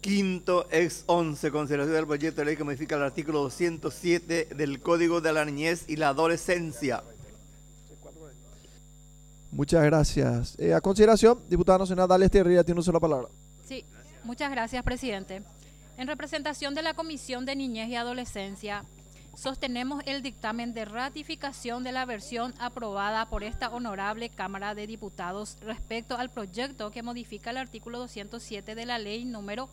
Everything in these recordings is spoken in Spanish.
Quinto, ex 11, consideración del proyecto de ley que modifica el artículo 207 del Código de la Niñez y la Adolescencia. Muchas gracias. A consideración, diputada nacional Dalia Esterría, tiene usted la palabra. Sí, muchas gracias, presidente. En representación de la Comisión de Niñez y Adolescencia, sostenemos el dictamen de ratificación de la versión aprobada por esta honorable Cámara de Diputados respecto al proyecto que modifica el artículo 207 de la ley número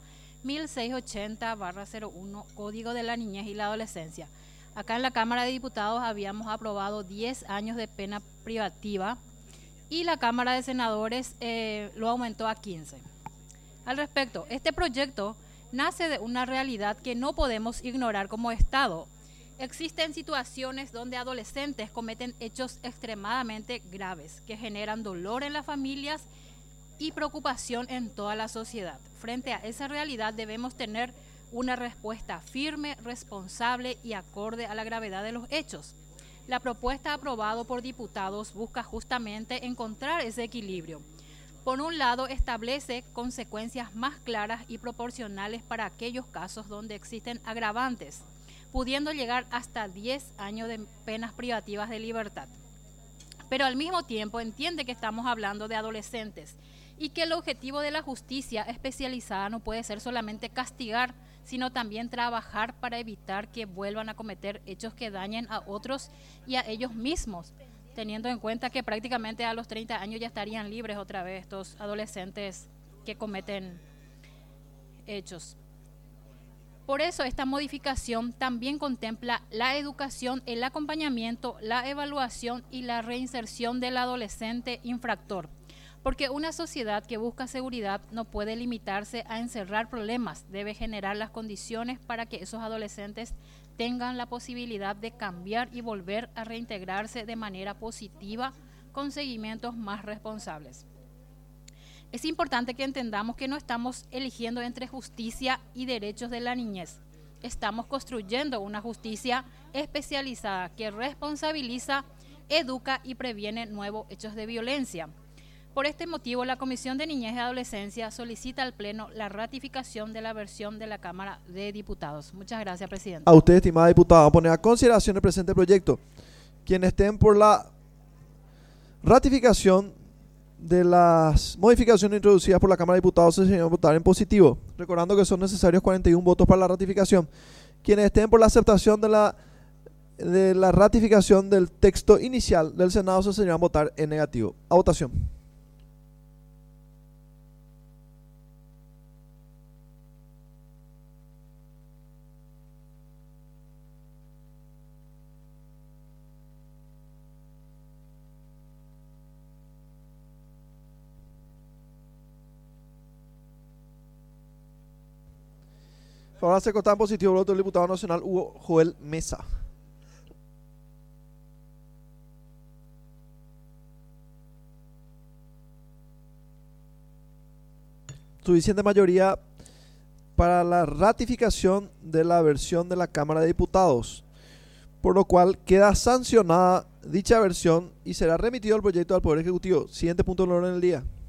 1680/01, Código de la Niñez y la Adolescencia. Acá en la Cámara de Diputados habíamos aprobado 10 años de pena privativa y la Cámara de Senadores lo aumentó a 15. Al respecto, este proyecto nace de una realidad que no podemos ignorar como Estado. Existen situaciones donde adolescentes cometen hechos extremadamente graves que generan dolor en las familias y preocupación en toda la sociedad. Frente a esa realidad debemos tener una respuesta firme, responsable y acorde a la gravedad de los hechos. La propuesta aprobada por diputados busca justamente encontrar ese equilibrio. Por un lado, establece consecuencias más claras y proporcionales para aquellos casos donde existen agravantes, pudiendo llegar hasta 10 años de penas privativas de libertad. Pero al mismo tiempo entiende que estamos hablando de adolescentes y que el objetivo de la justicia especializada no puede ser solamente castigar, sino también trabajar para evitar que vuelvan a cometer hechos que dañen a otros y a ellos mismos, teniendo en cuenta que prácticamente a los 30 años ya estarían libres otra vez estos adolescentes que cometen hechos. Por eso esta modificación también contempla la educación, el acompañamiento, la evaluación y la reinserción del adolescente infractor. Porque una sociedad que busca seguridad no puede limitarse a encerrar problemas, debe generar las condiciones para que esos adolescentes tengan la posibilidad de cambiar y volver a reintegrarse de manera positiva con seguimientos más responsables. Es importante que entendamos que no estamos eligiendo entre justicia y derechos de la niñez. Estamos construyendo una justicia especializada que responsabiliza, educa y previene nuevos hechos de violencia. Por este motivo, la Comisión de Niñez y Adolescencia solicita al Pleno la ratificación de la versión de la Cámara de Diputados. Muchas gracias, presidente. A usted, estimada diputada, vamos a poner a consideración el presente proyecto. Quienes estén por la ratificación de las modificaciones introducidas por la Cámara de Diputados se señalan votar en positivo, recordando que son necesarios 41 votos para la ratificación. Quienes estén por la aceptación de la ratificación del texto inicial del Senado se señalan votar en negativo. A votación. Ahora se consta en positivo el voto del diputado nacional Hugo Joel Mesa. Suficiente mayoría para la ratificación de la versión de la Cámara de Diputados, por lo cual queda sancionada dicha versión y será remitido el proyecto al Poder Ejecutivo. Siguiente punto del orden del día.